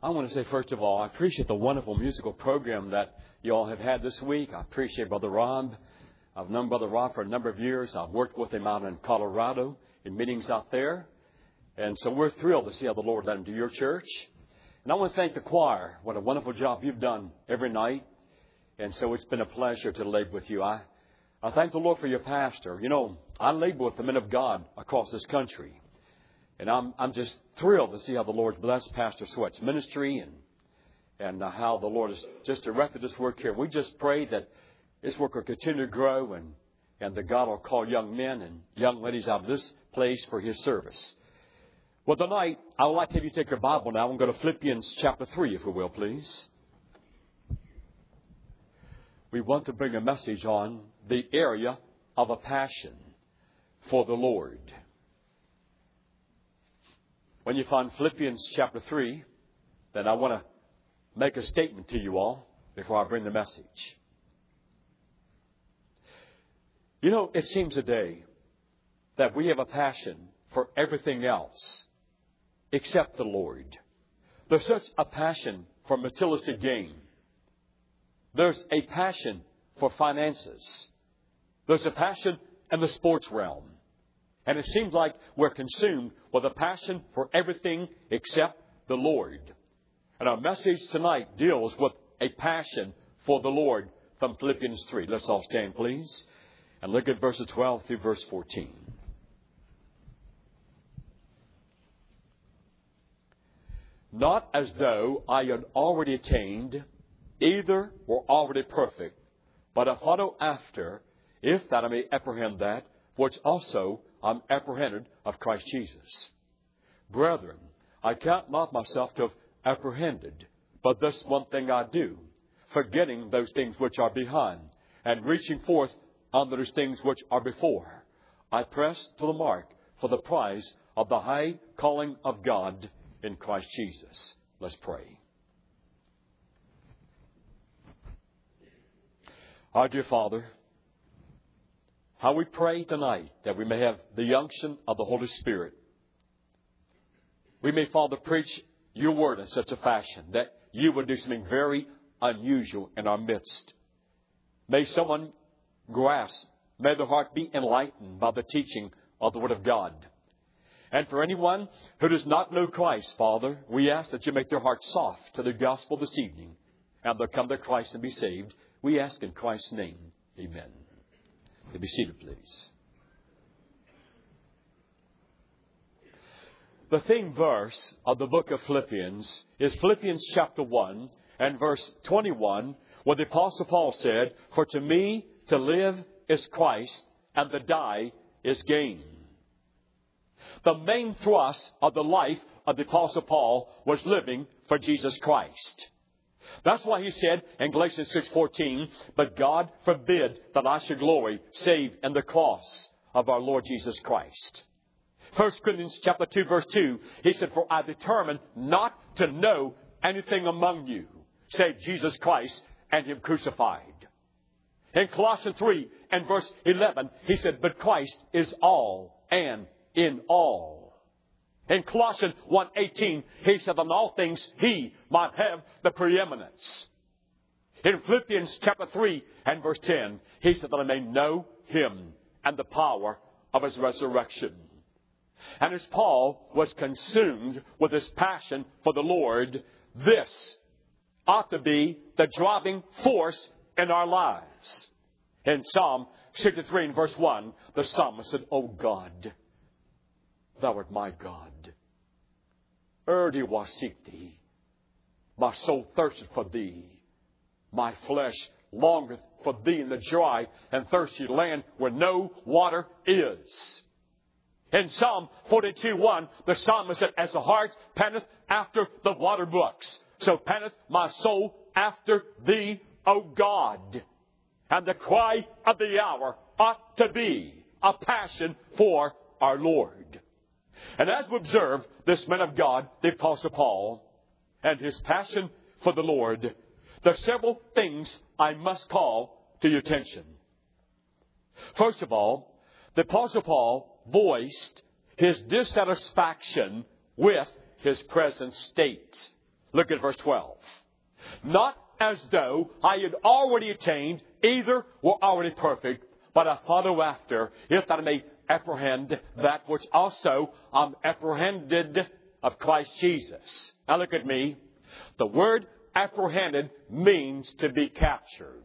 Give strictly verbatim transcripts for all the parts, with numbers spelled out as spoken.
I want to say, first of all, I appreciate the wonderful musical program that you all have had this week. I appreciate Brother Rob. I've known Brother Rob for a number of years. I've worked with him out in Colorado in meetings out there. And so we're thrilled to see how the Lord led him to your church. And I want to thank the choir. What a wonderful job you've done every night. And so it's been a pleasure to labor with you. I, I thank the Lord for your pastor. You know, I labor with the men of God across this country. And I'm I'm just thrilled to see how the Lord's blessed Pastor Sweat's ministry and and uh, how the Lord has just directed this work here. We just pray that this work will continue to grow and, and that God will call young men and young ladies out of this place for His service. Well, tonight, I would like to have you take your Bible now and go to Philippians chapter three, if we will, please. We want to bring a message on the area of a passion for the Lord. When you find Philippians chapter three, then I want to make a statement to you all before I bring the message. You know, it seems today that we have a passion for everything else except the Lord. There's such a passion for materialistic gain. There's a passion for finances. There's a passion in the sports realm. And it seems like we're consumed with a passion for everything except the Lord. And our message tonight deals with a passion for the Lord from Philippians three. Let's all stand, please, and look at verses twelve through verse fourteen. Not as though I had already attained, either were already perfect, but I follow after, if that I may apprehend that, which also I'm apprehended of Christ Jesus. Brethren, I count not myself to have apprehended, but this one thing I do, forgetting those things which are behind, and reaching forth unto those things which are before. I press to the mark for the prize of the high calling of God in Christ Jesus. Let's pray. Our dear Father, how we pray tonight that we may have the unction of the Holy Spirit. We may, Father, preach your word in such a fashion that you would do something very unusual in our midst. May someone grasp, may their heart be enlightened by the teaching of the Word of God. And for anyone who does not know Christ, Father, we ask that you make their heart soft to the gospel this evening, and they'll come to Christ and be saved. We ask in Christ's name. Amen. You be seated, please. The theme verse of the book of Philippians is Philippians chapter one and verse twenty-one, where the Apostle Paul said, "For to me to live is Christ, and to die is gain." The main thrust of the life of the Apostle Paul was living for Jesus Christ. That's why he said in Galatians six fourteen, "But God forbid that I should glory save in the cross of our Lord Jesus Christ." First Corinthians chapter two verse two, he said, "For I determined not to know anything among you save Jesus Christ and Him crucified." In Colossians three and verse eleven, he said, "But Christ is all and in all." In Colossians one eighteen, he said, "In all things He might have the preeminence." In Philippians chapter three and verse ten, he said, "That I may know Him and the power of His resurrection." And as Paul was consumed with his passion for the Lord, this ought to be the driving force in our lives. In Psalm sixty-three and verse one, the psalmist said, "O God, Thou art my God. Early will I seek Thee. My soul thirsteth for Thee. My flesh longeth for Thee in the dry and thirsty land where no water is." In Psalm forty-two one, the psalmist said, "As the hart panteth after the water brooks, so panteth my soul after Thee, O God." And the cry of the hour ought to be a passion for our Lord. And as we observe this man of God, the Apostle Paul, and his passion for the Lord, there are several things I must call to your attention. First of all, the Apostle Paul voiced his dissatisfaction with his present state. Look at verse twelve. Not as though I had already attained, either were already perfect, but I follow after, if that I may apprehend that which also I'm apprehended of Christ Jesus. Now look at me. The word apprehended means to be captured.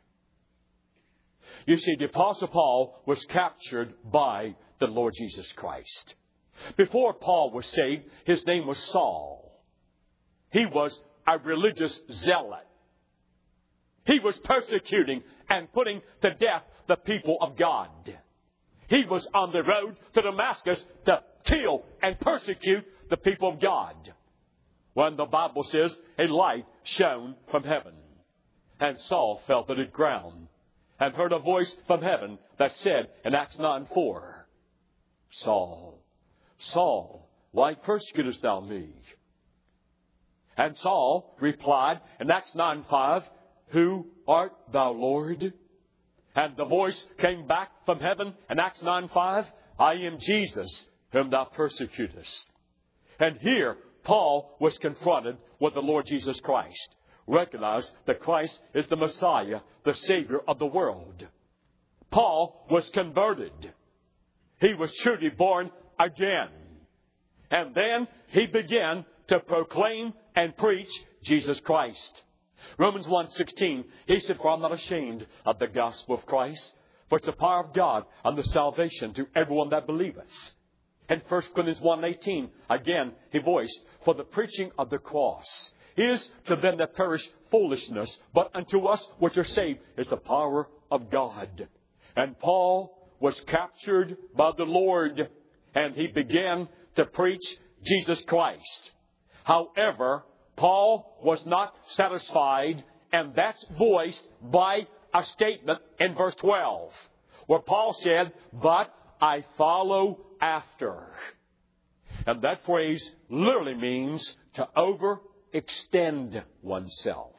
You see, the Apostle Paul was captured by the Lord Jesus Christ. Before Paul was saved, his name was Saul. He was a religious zealot. He was persecuting and putting to death the people of God. He was on the road to Damascus to kill and persecute the people of God, when the Bible says a light shone from heaven. And Saul fell to the ground and heard a voice from heaven that said in Acts nine four, Saul, Saul, why persecutest thou me? And Saul replied in Acts nine five, Who art thou, Lord? And the voice came back from heaven in Acts nine five, I am Jesus, whom thou persecutest. And here, Paul was confronted with the Lord Jesus Christ. Recognize that Christ is the Messiah, the Savior of the world. Paul was converted. He was truly born again. And then he began to proclaim and preach Jesus Christ. Romans one sixteen, he said, For I'm not ashamed of the gospel of Christ, for it's the power of God unto salvation to everyone that believeth. And First Corinthians one eighteen, again, he voiced, For the preaching of the cross is to them that perish foolishness, but unto us which are saved is the power of God. And Paul was captured by the Lord, and he began to preach Jesus Christ. However, Paul was not satisfied, and that's voiced by a statement in verse twelve, where Paul said, But I follow after. And that phrase literally means to overextend oneself.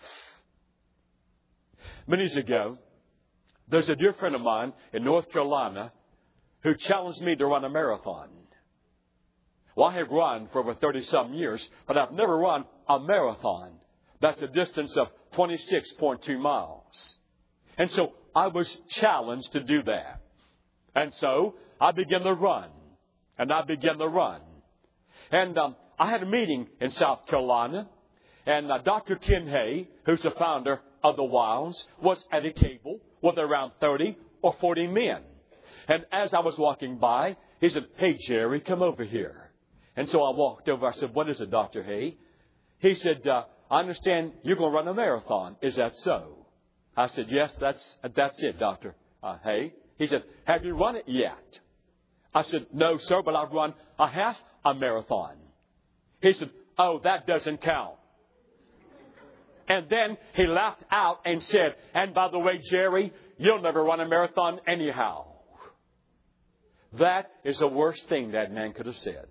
Many years ago, there's a dear friend of mine in North Carolina who challenged me to run a marathon. Well, I have run for over thirty-some years, but I've never run a marathon. That's a distance of twenty-six point two miles. And so I was challenged to do that. And so I began to run. And I began to run. And um, I had a meeting in South Carolina. And uh, Doctor Ken Hay, who's the founder of the Wilds, was at a table with around thirty or forty men. And as I was walking by, he said, Hey, Jerry, come over here. And so I walked over. I said, What is it, Doctor Hay? He said, uh, I understand you're going to run a marathon. Is that so? I said, Yes, that's that's it, Doctor Uh, Hay. He said, Have you run it yet? I said, No, sir, but I've run a half a marathon. He said, Oh, that doesn't count. And then he laughed out and said, And by the way, Jerry, you'll never run a marathon anyhow. That is the worst thing that man could have said.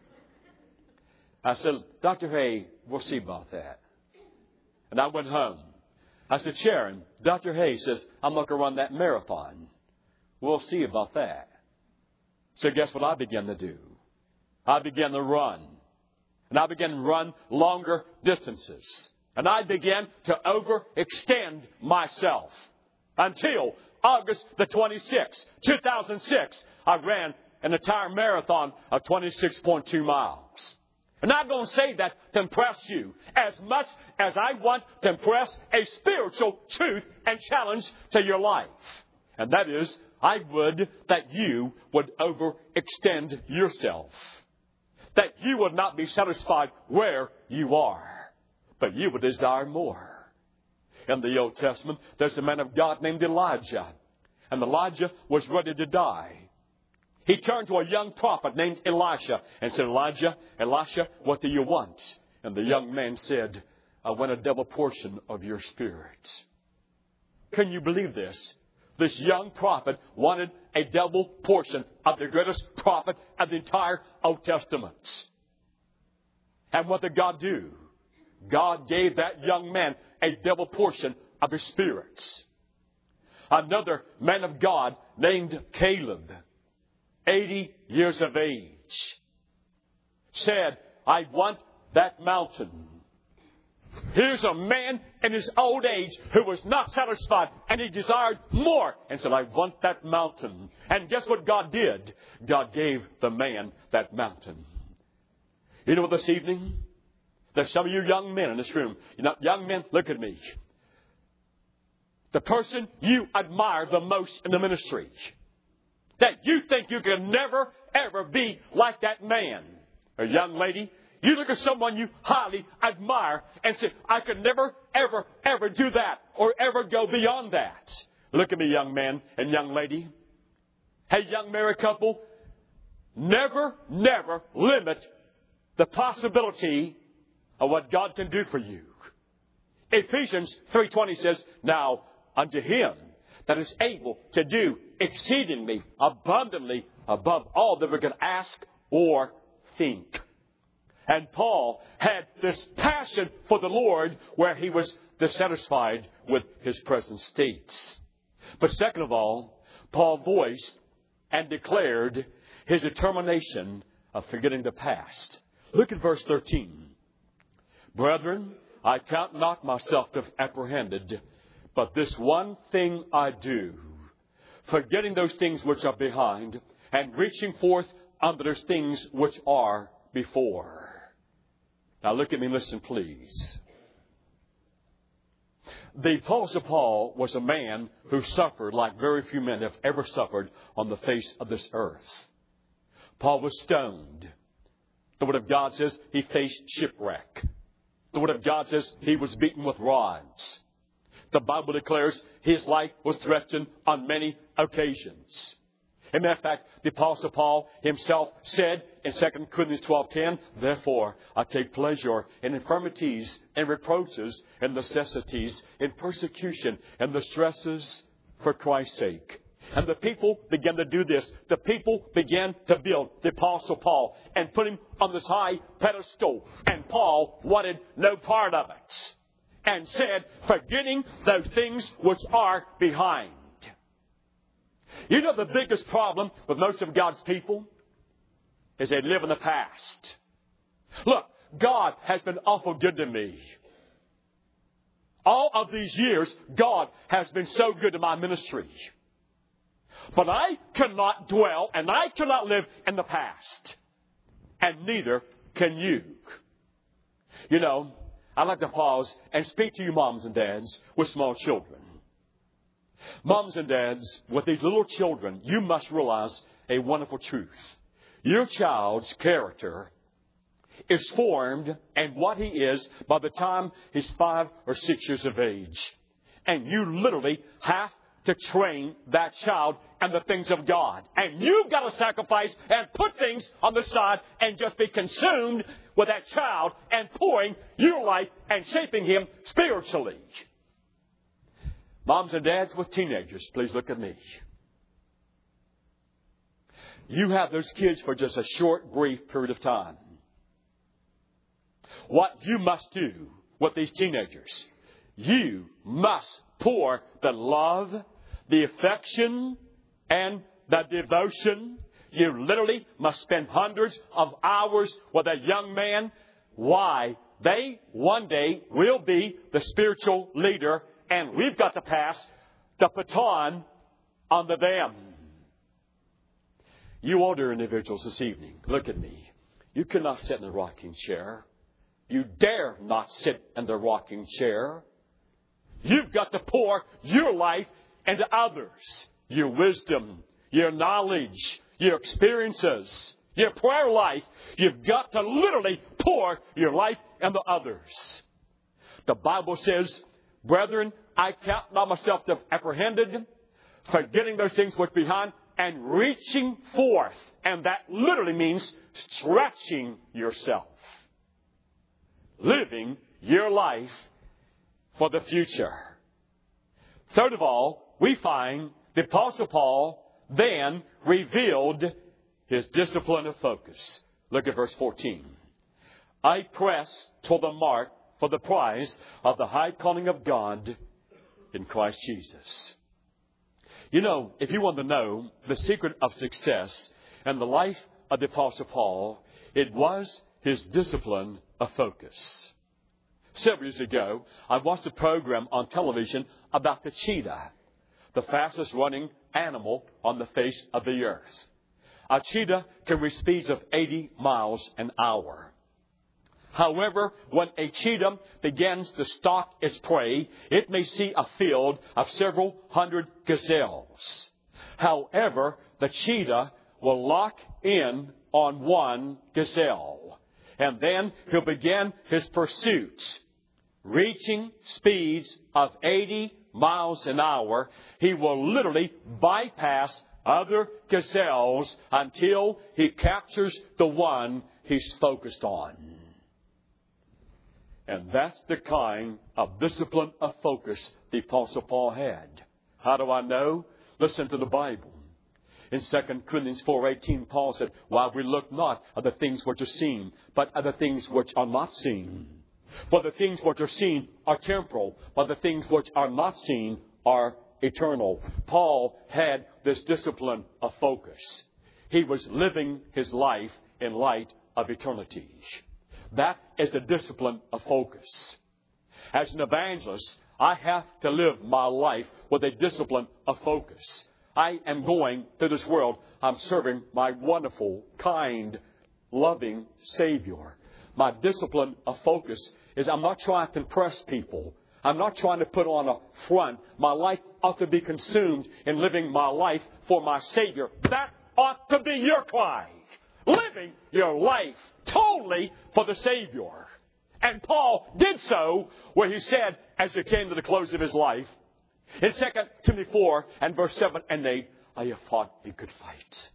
I said, Doctor Hay, we'll see about that. And I went home. I said, Sharon, Doctor Hay says, I'm not going to run that marathon. We'll see about that. So guess what I began to do? I began to run. And I began to run longer distances. And I began to overextend myself. Until August the twenty-sixth, two thousand six, I ran an entire marathon of twenty-six point two miles. I'm not going to say that to impress you as much as I want to impress a spiritual truth and challenge to your life. And that is, I would that you would overextend yourself. That you would not be satisfied where you are, but you would desire more. In the Old Testament, there's a man of God named Elijah. And Elijah was ready to die. He turned to a young prophet named Elisha and said, Elijah, Elisha, what do you want? And the young man said, I want a double portion of your spirit. Can you believe this? This young prophet wanted a double portion of the greatest prophet of the entire Old Testament. And what did God do? God gave that young man a double portion of his spirits. Another man of God named Caleb, eighty years of age, said, I want that mountain. Here's a man in his old age who was not satisfied, and he desired more and said, I want that mountain. And guess what God did? God gave the man that mountain. You know what, this evening? There's some of you young men in this room. You know, young men, look at me. The person you admire the most in the ministry, that you think you can never, ever be like that man. Or young lady, you look at someone you highly admire and say, I could never, ever, ever do that or ever go beyond that. Look at me, young man and young lady. Hey, young married couple, never, never limit the possibility of what God can do for you. Ephesians three twenty says, now unto him that is able to do exceedingly abundantly above all that we can ask or think. And Paul had this passion for the Lord where he was dissatisfied with his present states. But second of all, Paul voiced and declared his determination of forgetting the past. Look at verse thirteen. Brethren, I count not myself to have apprehended, but this one thing I do, forgetting those things which are behind, and reaching forth unto those things which are before. Now look at me and listen, please. The Apostle Paul was a man who suffered like very few men have ever suffered on the face of this earth. Paul was stoned. The Word of God says he faced shipwreck. The Word of God says he was beaten with rods. The Bible declares his life was threatened on many occasions. As a matter of fact, the Apostle Paul himself said in Second Corinthians twelve ten, therefore I take pleasure in infirmities and reproaches and necessities, in persecution and the stresses for Christ's sake. And the people began to do this. The people began to build the Apostle Paul and put him on this high pedestal. And Paul wanted no part of it. And said, forgetting those things which are behind. You know the biggest problem with most of God's people is they live in the past. Look, God has been awful good to me. All of these years, God has been so good to my ministry. But I cannot dwell and I cannot live in the past. And neither can you. You know, I'd like to pause and speak to you moms and dads with small children. Moms and dads, with these little children, you must realize a wonderful truth. Your child's character is formed and what he is by the time he's five or six years of age. And you literally have to train that child and the things of God. And you've got to sacrifice and put things on the side and just be consumed with that child and pouring your life and shaping him spiritually. Moms and dads with teenagers, please look at me. You have those kids for just a short, brief period of time. What you must do with these teenagers, you must pour the love, the affection, and the devotion. You literally must spend hundreds of hours with a young man. Why? They one day will be the spiritual leader, and we've got to pass the baton on to them. You older individuals this evening, look at me. You cannot sit in the rocking chair. You dare not sit in the rocking chair. You've got to pour your life into others. Your wisdom, your knowledge, your experiences, your prayer life. You've got to literally pour your life into others. The Bible says, brethren, I count not myself to have apprehended, forgetting those things which are behind, and reaching forth. And that literally means stretching yourself. Living your life for the future. Third of all, we find the Apostle Paul then revealed his discipline of focus. Look at verse fourteen. I press toward the mark for the prize of the high calling of God in Christ Jesus. You know, if you want to know the secret of success in the life of the Apostle Paul, it was his discipline of focus. Several years ago, I watched a program on television about the cheetah, the fastest running animal on the face of the earth. A cheetah can reach speeds of eighty miles an hour. However, when a cheetah begins to stalk its prey, it may see a field of several hundred gazelles. However, the cheetah will lock in on one gazelle, and then he'll begin his pursuit. Reaching speeds of eighty miles an hour, he will literally bypass other gazelles until he captures the one he's focused on. And that's the kind of discipline of focus the Apostle Paul had. How do I know? Listen to the Bible. In Second Corinthians four eighteen, Paul said, "While we look not at the things which are seen, but at the things which are not seen. For the things which are seen are temporal, but the things which are not seen are eternal." Paul had this discipline of focus. He was living his life in light of eternity. That is the discipline of focus. As an evangelist, I have to live my life with a discipline of focus. I am going to this world. I'm serving my wonderful, kind, loving Savior. My discipline of focus is I'm not trying to impress people. I'm not trying to put on a front. My life ought to be consumed in living my life for my Savior. That ought to be your cry. Living your life totally for the Savior. And Paul did so where he said, as he came to the close of his life, in Second Timothy four and verse seven and eight, "I have fought a good fight.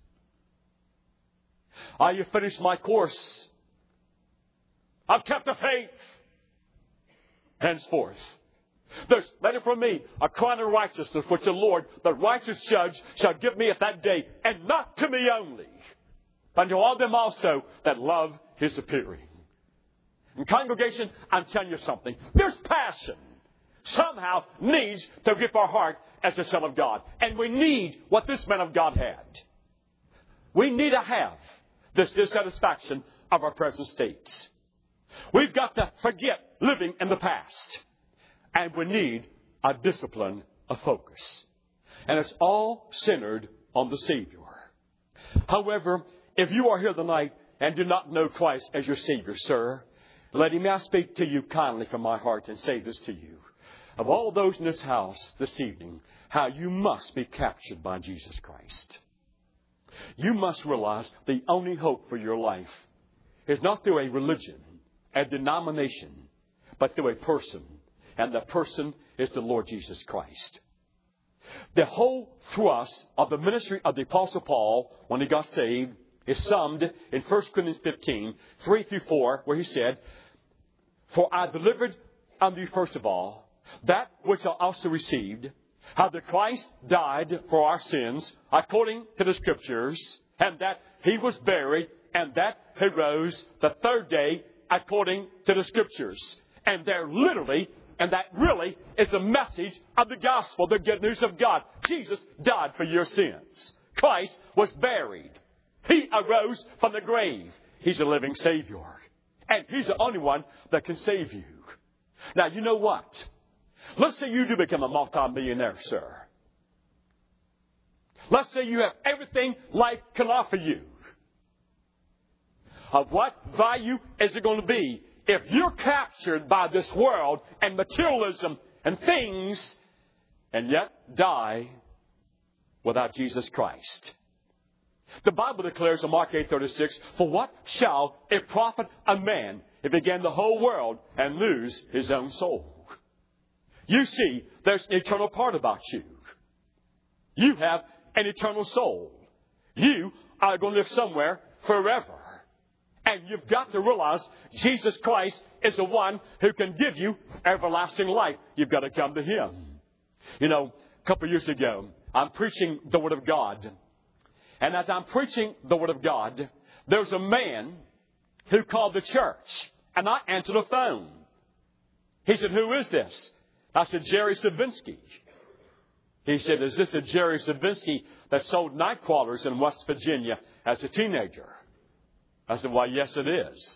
I have finished my course. I've kept the faith. Henceforth, there's laid for me a crown of righteousness, which the Lord, the righteous judge, shall give me at that day, and not to me only, but to all them also that love His appearing." And congregation, I'm telling you something. There's passion somehow needs to grip our heart as a son of God. And we need what this man of God had. We need to have this dissatisfaction of our present state. We've got to forget living in the past. And we need a discipline of focus. And it's all centered on the Savior. However, if you are here tonight and do not know Christ as your Savior, sir, let me speak to you kindly from my heart and say this to you. Of all those in this house this evening, how you must be captured by Jesus Christ. You must realize the only hope for your life is not through a religion, a denomination, but through a person. And the person is the Lord Jesus Christ. The whole thrust of the ministry of the Apostle Paul when he got saved is summed in First Corinthians fifteen, three through four, where he said, "For I delivered unto you first of all that which I also received, how that Christ died for our sins according to the Scriptures, and that He was buried, and that He rose the third day according to the Scriptures." And there literally, and that really is a message of the gospel, the good news of God. Jesus died for your sins. Christ was buried. He arose from the grave. He's a living Savior. And He's the only one that can save you. Now, you know what? Let's say you do become a multi-millionaire, sir. Let's say you have everything life can offer you. Of what value is it going to be if you're captured by this world and materialism and things and yet die without Jesus Christ? The Bible declares in Mark eight thirty-six, "For what shall it profit a man if he gain the whole world and lose his own soul?" You see, there's an eternal part about you. You have an eternal soul. You are going to live somewhere forever. And you've got to realize Jesus Christ is the one who can give you everlasting life. You've got to come to Him. You know, a couple of years ago, I'm preaching the Word of God. And as I'm preaching the Word of God, there's a man who called the church. And I answered the phone. He said, "Who is this?" I said, "Jerry Savinsky." He said, "Is this the Jerry Savinsky that sold night crawlers in West Virginia as a teenager?" I said, "Why, yes, it is."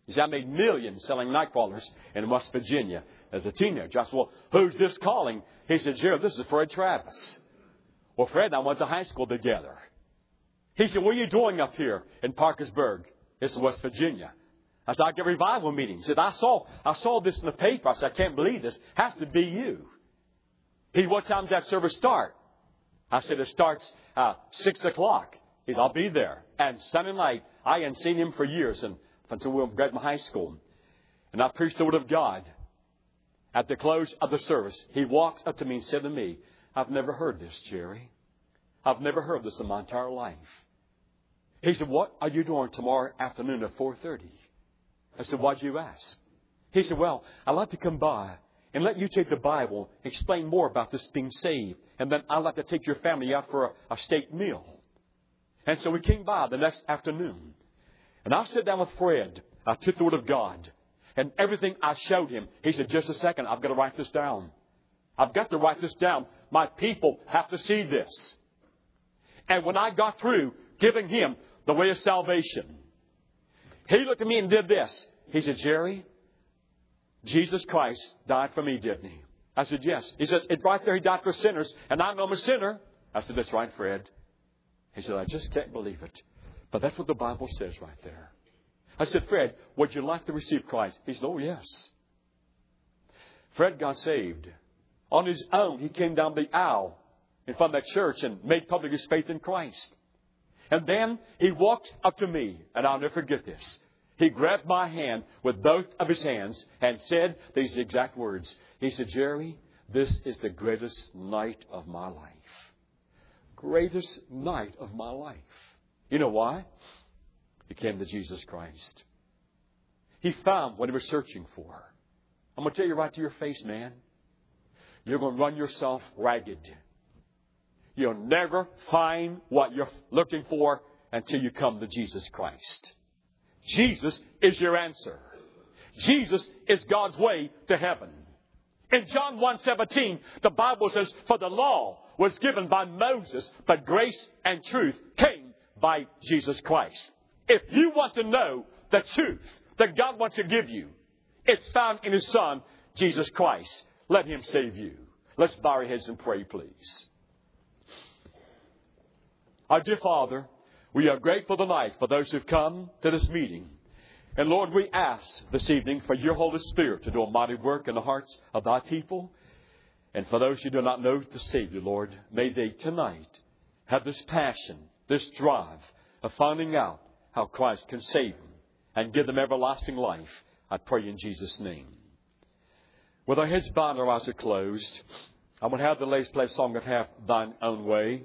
He said, I made millions selling night crawlers in West Virginia as a teenager. I said, well, who's this calling? He said, Jerry, this is Fred Travis. Well, Fred and I went to high school together. He said, what are you doing up here in Parkersburg? It's West Virginia. I said, I get revival meetings. He said, I saw, I saw this in the paper. I said, I can't believe this. It has to be you. He said, what time does that service start? I said, it starts uh, six o'clock. He said, I'll be there. And Sunday night, I hadn't seen him for years and until we were at high school. And I preached the Word of God. At the close of the service, he walks up to me and said to me, I've never heard this, Jerry. I've never heard this in my entire life. He said, what are you doing tomorrow afternoon at four thirty? I said, why'd you ask? He said, well, I'd like to come by and let you take the Bible, explain more about this being saved. And then I'd like to take your family out for a, a steak meal. And so we came by the next afternoon. And I sat down with Fred. I took the Word of God. And everything I showed him, he said, just a second, I've got to write this down. I've got to write this down. My people have to see this. And when I got through giving him the way of salvation, he looked at me and did this. He said, Jerry, Jesus Christ died for me, didn't he? I said, yes. He says, it's right there. He died for sinners. And I know I'm a sinner. I said, that's right, Fred. He said, I just can't believe it. But that's what the Bible says right there. I said, Fred, would you like to receive Christ? He said, oh, yes. Fred got saved. On his own, he came down the aisle in front of that church and made public his faith in Christ. And then he walked up to me, and I'll never forget this. He grabbed my hand with both of his hands and said these exact words. He said, Jerry, this is the greatest night of my life. Greatest night of my life. You know why? He came to Jesus Christ. He found what he was searching for. I'm going to tell you right to your face, man. You're going to run yourself ragged. You'll never find what you're looking for until you come to Jesus Christ. Jesus is your answer. Jesus is God's way to heaven. In John one seventeen, the Bible says, for the law was given by Moses, but grace and truth came by Jesus Christ. If you want to know the truth that God wants to give you, it's found in His Son, Jesus Christ. Let Him save you. Let's bow our heads and pray, please. Our dear Father, we are grateful tonight for those who have come to this meeting. And Lord, we ask this evening for your Holy Spirit to do a mighty work in the hearts of thy people. And for those who do not know the Savior, Lord, may they tonight have this passion, this drive of finding out how Christ can save them and give them everlasting life. I pray in Jesus' name. With our heads bowed and our eyes are closed, I'm going to have the ladies play a song of Have Thine Own Way.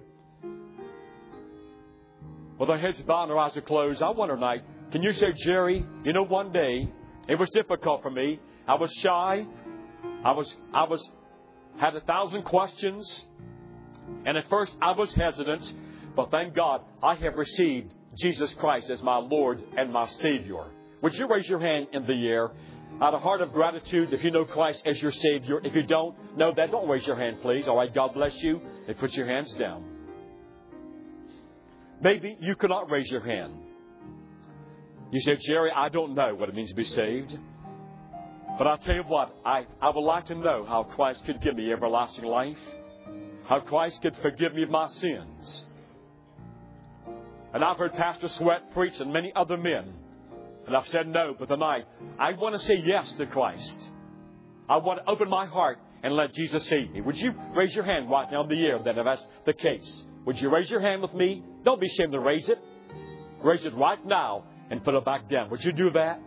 With our heads bowed and our eyes are closed, I wonder tonight, can you say, Jerry, you know, one day it was difficult for me. I was shy. I was, I was, had a thousand questions. And at first I was hesitant. But thank God I have received Jesus Christ as my Lord and my Savior. Would you raise your hand in the air out of heart of gratitude if you know Christ as your Savior? If you don't know that, don't raise your hand, please. All right, God bless you. And put your hands down. Maybe you cannot raise your hand. You say, Jerry, I don't know what it means to be saved. But I'll tell you what, I, I would like to know how Christ could give me everlasting life. How Christ could forgive me of my sins. And I've heard Pastor Sweat preach and many other men. And I've said no, but tonight I want to say yes to Christ. I want to open my heart and let Jesus save me. Would you raise your hand right now in the air then if that's the case? Would you raise your hand with me? Don't be ashamed to raise it. Raise it right now and put it back down. Would you do that?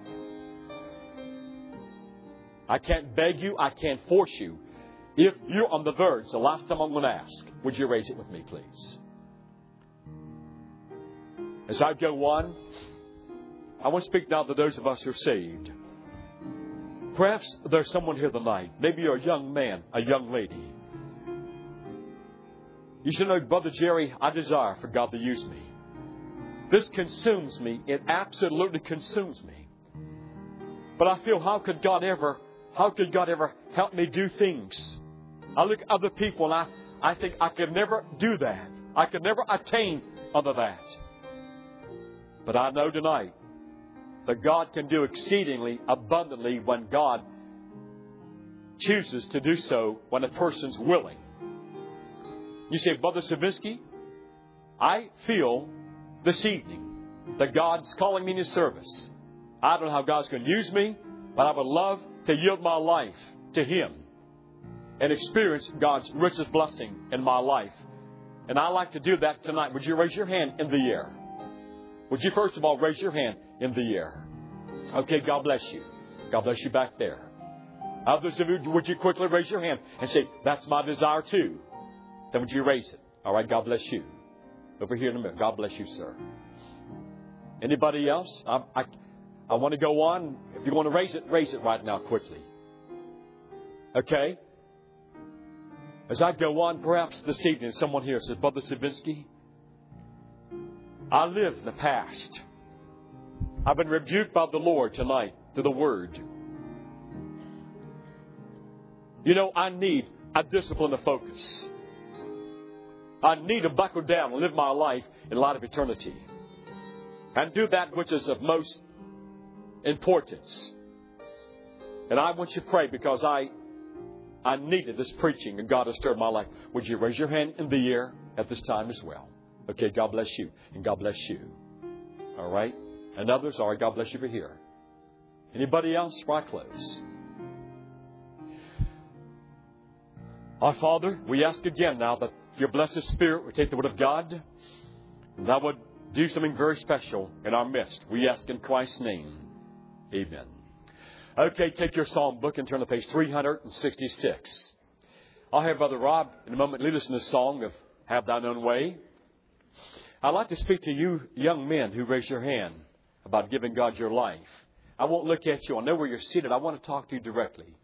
I can't beg you. I can't force you. If you're on the verge, the last time I'm going to ask, would you raise it with me, please? As I go on, I want to speak now to those of us who are saved. Perhaps there's someone here tonight. Maybe you're a young man, a young lady. You should know, Brother Jerry, I desire for God to use me. This consumes me. It absolutely consumes me. But I feel, how could God ever, how could God ever help me do things? I look at other people and I, I think I could never do that. I could never attain unto that. But I know tonight But God can do exceedingly abundantly when God chooses to do so, when a person's willing. You say, Brother Savinsky, I feel this evening that God's calling me into service. I don't know how God's going to use me, but I would love to yield my life to Him and experience God's richest blessing in my life. And I'd like to do that tonight. Would you raise your hand in the air? Would you first of all raise your hand in the air? Okay, God bless you. God bless you back there. Others of you, would you quickly raise your hand and say, that's my desire too? Then would you raise it? All right, God bless you. Over here in a minute. God bless you, sir. Anybody else? I, I, I want to go on. If you want to raise it, raise it right now quickly. Okay? As I go on, perhaps this evening, someone here says, Brother Savinsky, I live in the past. I've been rebuked by the Lord tonight through the Word. You know, I need a discipline to focus. I need to buckle down and live my life in light of eternity. And do that which is of most importance. And I want you to pray because I I needed this preaching and God has stirred my life. Would you raise your hand in the air at this time as well? Okay, God bless you. And God bless you. All right? And others, all right, God bless you for here. Anybody else? Before I close. Our Father, we ask again now that your blessed Spirit would take the Word of God and that would do something very special in our midst. We ask in Christ's name. Amen. Okay, take your psalm book and turn to page three sixty-six. I'll have Brother Rob in a moment lead us in the song of Have Thine Own Way. I'd like to speak to you young men who raise your hand about giving God your life. I won't look at you. I know where you're seated. I want to talk to you directly.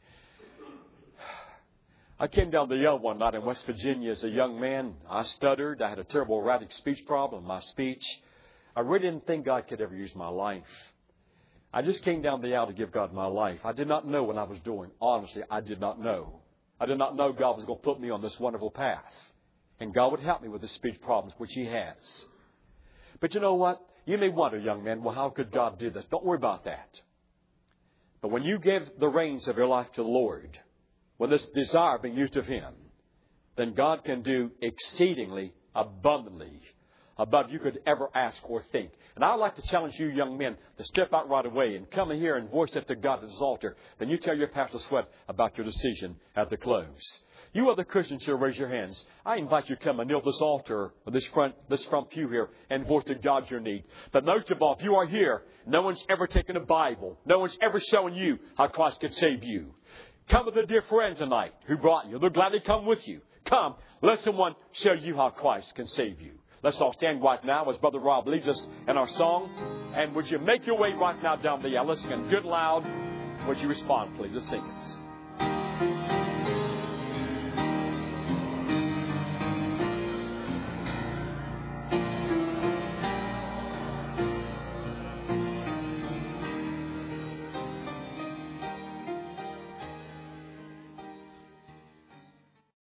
I came down the aisle one night in West Virginia as a young man. I stuttered. I had a terrible erratic speech problem, my speech. I really didn't think God could ever use my life. I just came down the aisle to give God my life. I did not know what I was doing. Honestly, I did not know. I did not know God was going to put me on this wonderful path. And God would help me with the speech problems, which He has. But you know what? You may wonder, young man, well, how could God do this? Don't worry about that. But when you give the reins of your life to the Lord, when this desire being used of Him, then God can do exceedingly abundantly above you could ever ask or think. And I'd like to challenge you young men to step out right away and come in here and voice it to God at this altar. Then you tell your Pastor Sweat about your decision at the close. You other Christians here, raise your hands. I invite you to come and kneel at this altar or this front, this front pew here and voice to God your need. But most of all, if you are here, no one's ever taken a Bible. No one's ever shown you how Christ could save you. Come with a dear friend tonight who brought you. They'll gladly come with you. Come, let someone show you how Christ can save you. Let's all stand right now as Brother Rob leads us in our song. And would you make your way right now down the aisle? Let's sing good loud. Would you respond, please? Let's sing it.